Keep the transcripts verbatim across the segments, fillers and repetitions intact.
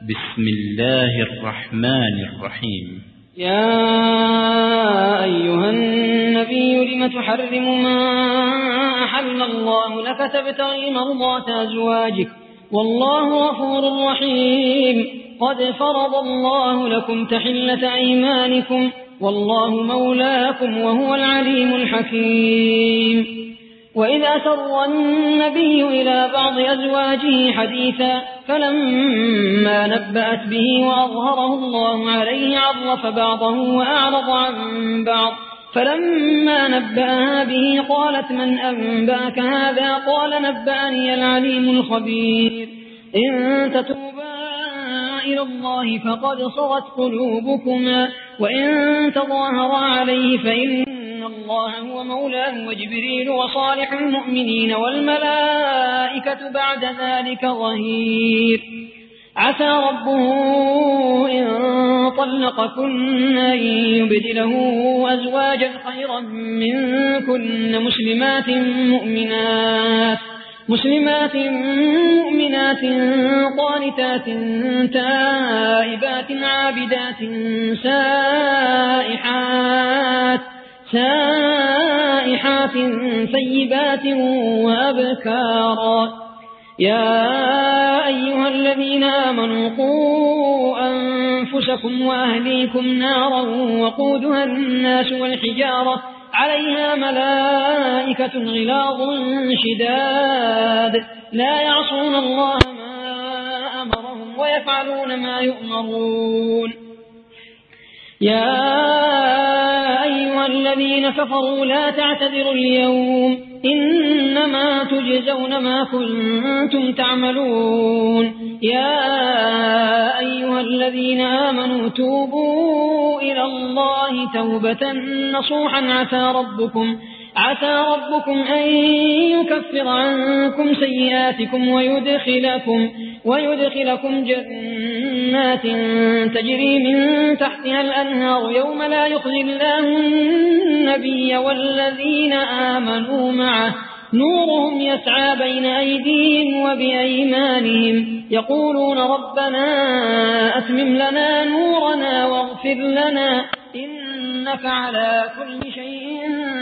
بسم الله الرحمن الرحيم. يا أيها النبي لم تحرم ما أحل الله لك تبتغي مرضات أزواجك والله غفور رحيم. قد فرض الله لكم تحلة أيمانكم والله مولاكم وهو العليم الحكيم. وإذا سر النبي إلى بعض أزواجه حديثا فلما نبأت به وأظهره الله عليه عرف بعضه وأعرض عن بعض. فلما نبأها به قالت من أنبأك هذا؟ قال نبأني العليم الخبير. إن تتوبا إلى الله فقد صغت قلوبكما وإن تظاهرا عليه فإن الله هو مولاه وجبريل وصالح المؤمنين والملائكة بعد ذلك ظهير. عسى ربه إن طلقكن أن يبدله أزواجا خيرا منكن مسلمات مؤمنات مسلمات مؤمنات قانتات تائبات عابدات سائحات سائحات ثيبات وأبكارا. يا أيها الذين آمنوا قوا أنفسكم وأهليكم نارا وقودها الناس والحجارة عليها ملائكة غلاظ شداد لا يعصون الله ما أمرهم ويفعلون ما يؤمرون. يا أيها الذين كفروا لا تعتذروا اليوم إنما تجزون ما كنتم تعملون. يا أيها الذين آمنوا توبوا إلى الله توبة نصوحا عسى ربكم عسى ربكم أن يكفر عنكم سيئاتكم ويدخلكم ويدخلكم جنات تجري من تحتها الأنهار يوم لا يخزي الله النبي والذين آمنوا معه نورهم يسعى بين أيديهم وبأيمانهم يقولون ربنا أتمم لنا نورنا واغفر لنا إنك على كل شيء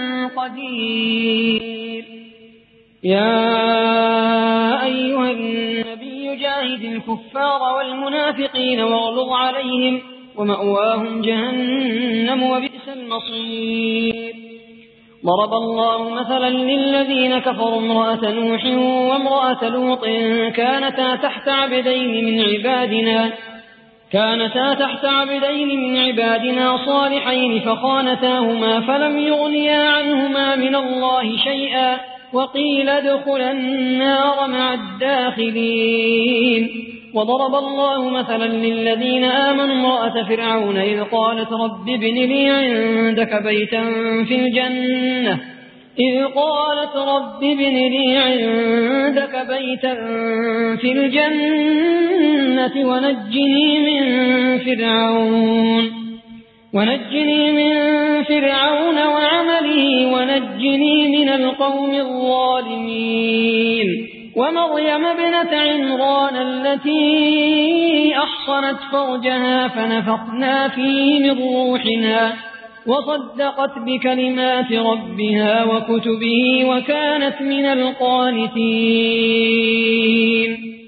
قدير. يا أيها النبي جاهد الكفار والمنافقين واغلظ عليهم ومأواهم جهنم وبئس المصير. ضرب الله مثلا للذين كفروا امرأة نوح وامرأة لوط كانتا تحت عبدين من عبادنا كانتا تحت عبدين من عبادنا صالحين فخانتاهما فلم يغنيا عنهما من الله شيئا وقيل ادخلا النار مع الداخلين. وضرب الله مثلا للذين آمنوا امرأة فرعون إذ قالت رب ابن لي عندك بيتا في الجنة إذ قالت رب ابن لي عندك بيتا في الجنة ونجني من فرعون ونجني من فرعون وعمله ونجني من القوم الظالمين. ومريم ابنة عمران التي أحصنت فرجها فنفخنا فيه من روحنا وصدقت بكلمات ربها وكتبه وكانت من القانتين.